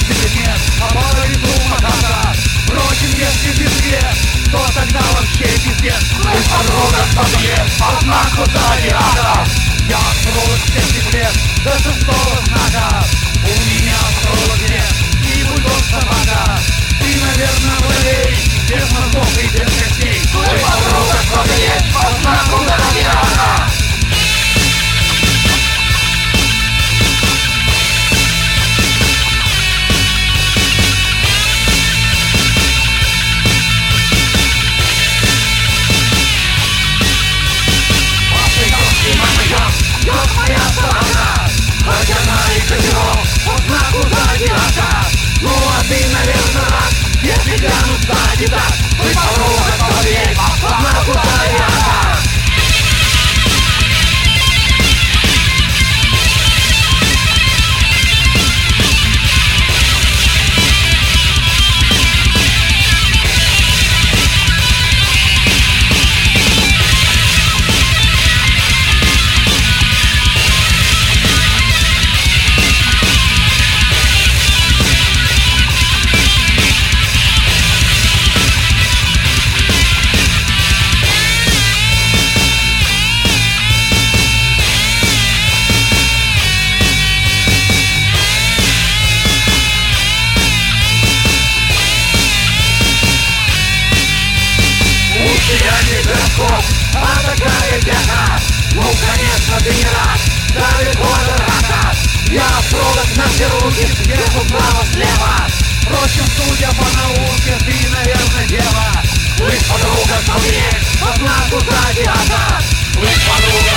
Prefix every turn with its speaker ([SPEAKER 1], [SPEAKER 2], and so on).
[SPEAKER 1] тебе нет, а по лицу макака. Впрочем, если пиздец, то тогда вообще пиздец. Мы подруга подъезд, по знаку зодиака. Я открою всех секрет до шестого знака. У меня срок нет, и бульдог собака. Ты, наверное, болей, без мозгов и без костей. Мы подруга подъезд, по знаку зодиака. Ну а ты, наверное, рад, если глянут сзади так. Вы подруга подъедь, по знаку зодиака. А такая беда, ну конечно ты не рад, далеко до рака. Я провод на все руки, сверху справа слева. Впрочем, судя по науке, ты, наверное, дева. Вы подруга, смотреть по знаку зодиака. Вы подруга.